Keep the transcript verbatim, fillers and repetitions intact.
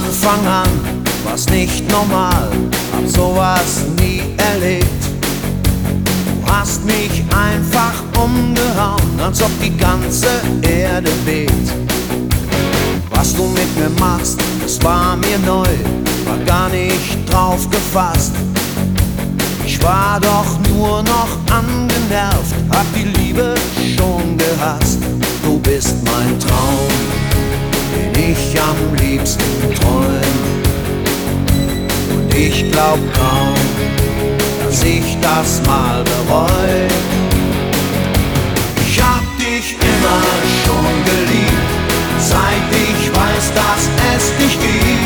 Anfang an war's nicht normal, hab sowas nie erlebt. Du hast mich einfach umgehauen, als ob die ganze Erde bebt. Was du mit mir machst, das war mir neu, war gar nicht drauf gefasst. Ich war doch nur noch angenervt, hab die Liebe schon gehasst. Du bist mein Traum, den ich am liebsten träum. Und ich glaub kaum, dass ich das mal bereu. Ich hab dich immer schon geliebt, seit ich weiß, dass es dich gibt.